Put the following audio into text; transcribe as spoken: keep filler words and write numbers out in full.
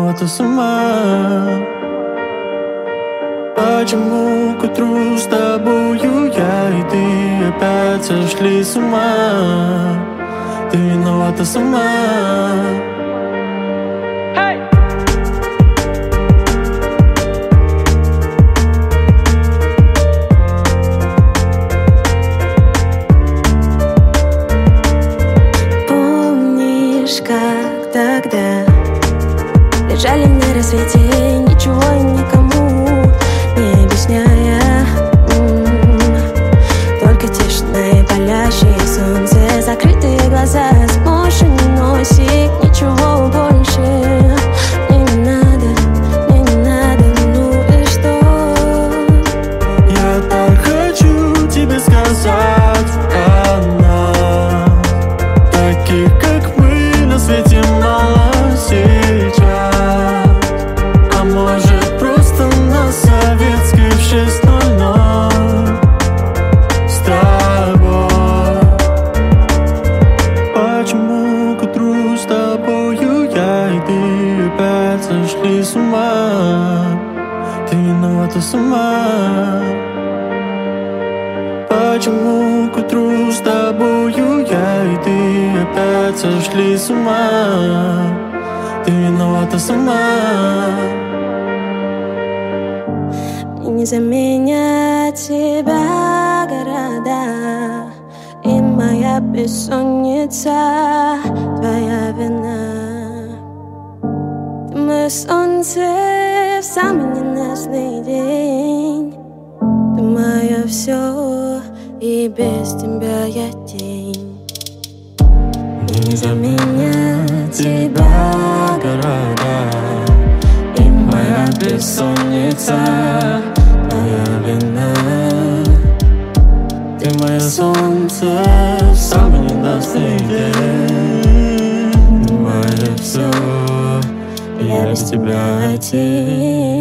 виновата сама. Почему к утру с тобою я и ты опять сошли с ума? Ты виновата сама. Как тогда лежали на рассвете, ничего никому не объясняя, м-м-м. Только тишина и палящее солнце, закрытые глаза, сморщенный носик, ничего больше. Мне не надо, мне не надо, ну и что? Я так хочу тебе сказать о нас, таких как мы на свете мало сейчас. А может просто на советской в шесть ноль ноль с тобой. Почему к утру с тобою я и ты опять сошли с ума? Ты виновата сама. Почему к утру с тобою я и ты опять сошли с ума? Ты виновата сама. Мне не заменят тебя города, и моя бессонница твоя вина. Ты мое солнце в самый ненастный день, ты мое все, и без тебя я тень. Не заменят тебя города, и моя бессонница твоя вина. Ты мое солнце в самый ненастный день, мое все, я без тебя тень.